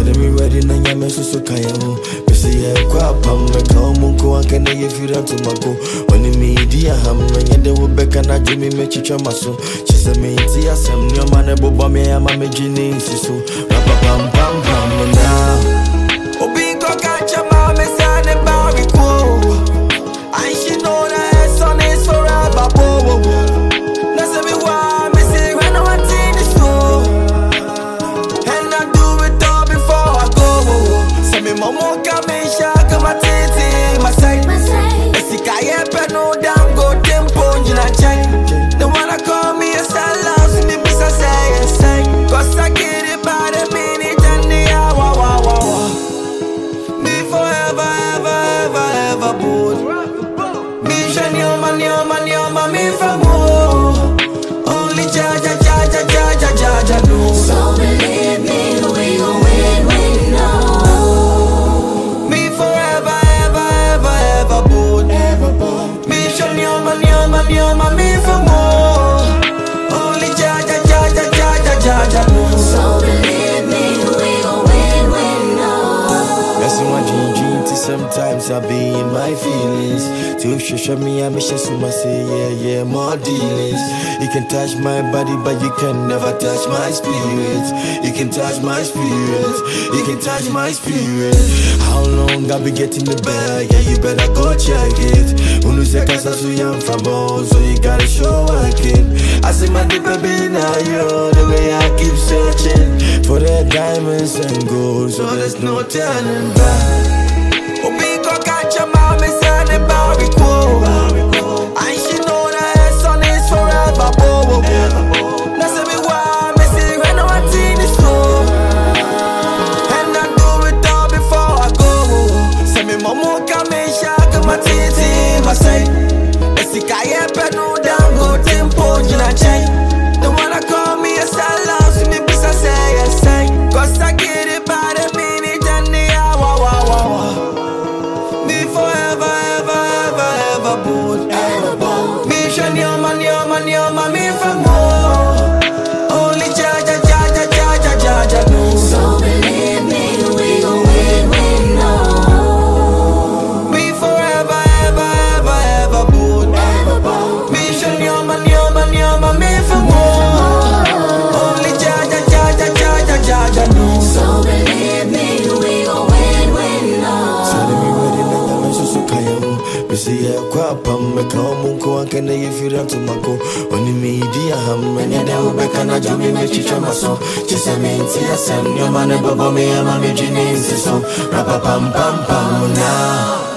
Sada me ready na nyame so kaya ho. Me say yeah kwa pam me ka omunko anke na ye fira to mako. Oni me di aham na nyede wo beka na jumi me chicha maso. She say me ti asem nyo mane boba me ama me jini siso. Rapa pam pam pam now. Obi ko kacha ma me sane bawi ko. And she know that her son is forever bobo. Na say me wa me say when I want in the store. And I do it all before I go. Say me mama come in shaka my titi my side. Esika ye pe no damn go tempo jina chai. The one I call me a sellout, see me bisa say yes say. Cause I get it by the minute and the hour. Me forever, ever, ever, ever bold. Me shine your man, me for more. Only Jaja know. So believe me, we gon' win now. Me forever, ever, ever, ever bold. Me shine your man, me for more. Only Jaja know. So believe me, we gon' win now. That's my dream. Sometimes I be in my feelings. To show me, I miss you, say yeah, more dealings. You can touch my body, but you can never touch my spirit. You can touch my spirit. You can touch my spirit. How long I be getting the bag? Yeah, you better go check it. Unu se casa su young from bone, so you gotta show working. I say my deep baby now you the way I keep searching for the diamonds and gold, so there's no turning back. Obi ko kacha ma me sane bawi ko. And she know that her son is forever bobo. Na say me wa me say when I want in the store. And I do it all before I go. Say me mama come in shaka my titi my side. Esika ye pe no damn go tempo jina chai. The one I call me a sellout, see me bisa say yes say. Cause I get it by the minute and the hour. Me forever, ever, ever, ever bold. Me shine your man, me for more. Only Jaja know. So believe me, we gon' win now. Me forever, ever, ever, ever bold. Me shine your man, me for more. Only Jaja know. So believe me, we gon' win now. Me say yeah, kwa pam me ka omunko anke na ye fira to mako. Oni me di aham na nyede wo beka na jumi me chicha maso. Chise me nti asem nyo mane bobo me ama me jini nsiso. Rapa pam pam pam now.